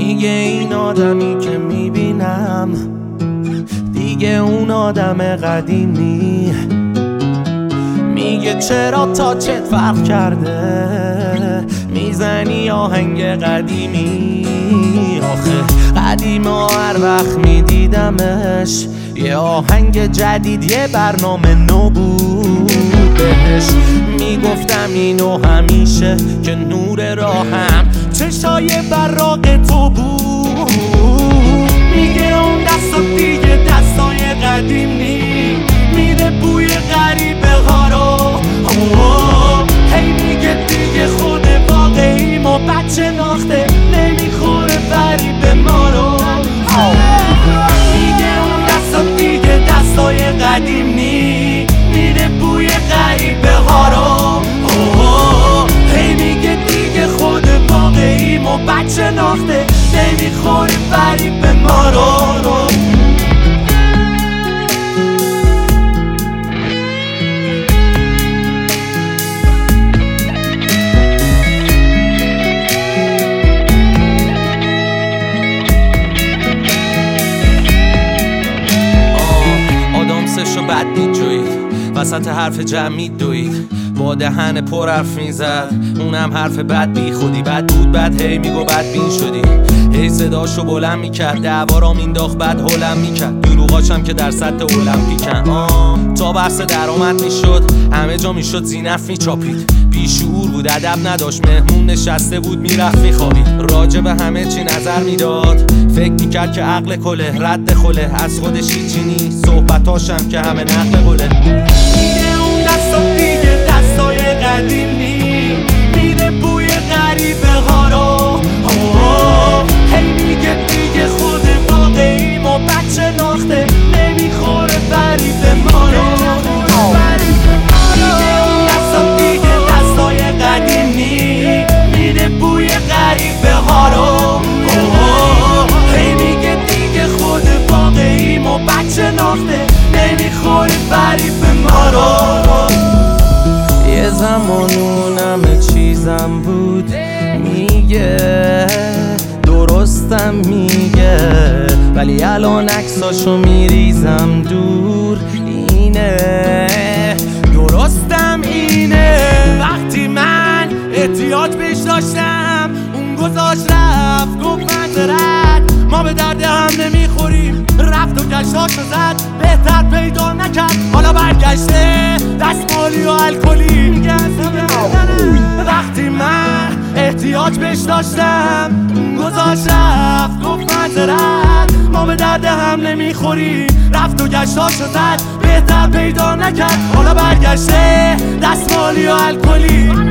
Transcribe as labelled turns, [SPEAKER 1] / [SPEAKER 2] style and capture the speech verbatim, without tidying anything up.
[SPEAKER 1] میگه این آدمی که میبینم دیگه اون آدم قدیمی. میگه چرا تاچت فرق کرده، میزنی آهنگ قدیمی. آخه قدیم ها هر وقت میدیدمش یه آهنگ جدید یه برنامه نو بود بهش. میگفتم اینو همیشه که نور راهم چشای براق تو بود. میگه اون دستا دیگه دستای قدیم نی، میده بوی غریبه ها رو. هی میگه دیگه خود واقعی ما بچه ناخته نمیخوره فریب ما رو. میگه اون دستا دیگه دستای قدیم نی، میده بوی غریبه ها رو. هی میگه دیگه خود واقعی ما بچه ناخته نمیخوره فریب ما رو. بد دید جوید وسط حرف جمعی دوید، با دهن پر حرف میزد اونم حرف بد بی خودی. بد بود بد هی میگو بد بین شدی، هی صداشو بلند میکرد دعوا مینداخت بد هولم میکرد. دروغاشم که در سطح المپیکن. آه تا بحث درآمد میشد همه جا میشد زینف میچاپید. بیشعور بود ادب نداشت مهمون نشسته بود میرفت میخوابید. راجع به همه چی نظر میداد، فکر میکرد که عقل کله رد خله، از خودش هیچی نیست صحبتاشم که همه نقل قله. میگه اون دستا دیگه دستای قدیم نی، میده بوی غریبه ها رو. هی میگه دیگه خود واقعی ما بچه ناخته نمیخوره فریب ما رو. میگه اون دستا دیگه دستای قدیم نی، میده بوی غریبه ها رو. هی میگه دیگه خود واقعی ما بچه ناخته نمیخوره فریب ما رو. یه زمان اونم چیزم بود میگه درستم میگه، ولی الان عکساشو میریزم دور. اینه درستم اینه، وقتی من احتیاج بهش داشتم اون گذاشت رفت گفت منظرت ما به درد هم نمیخوریم. رفت و گشتاشو زد بهتر پیدا نکرد، حالا برگشته دستمالی و الکلی. میگه وقتی من احتیاج بهش داشتم گذاشت رفت گفت منظرت ما به درد هم نمیخوریم. رفت و گشتاشو زد بهتر پیدا نکرد، حالا برگشته دستمالی و الکلی.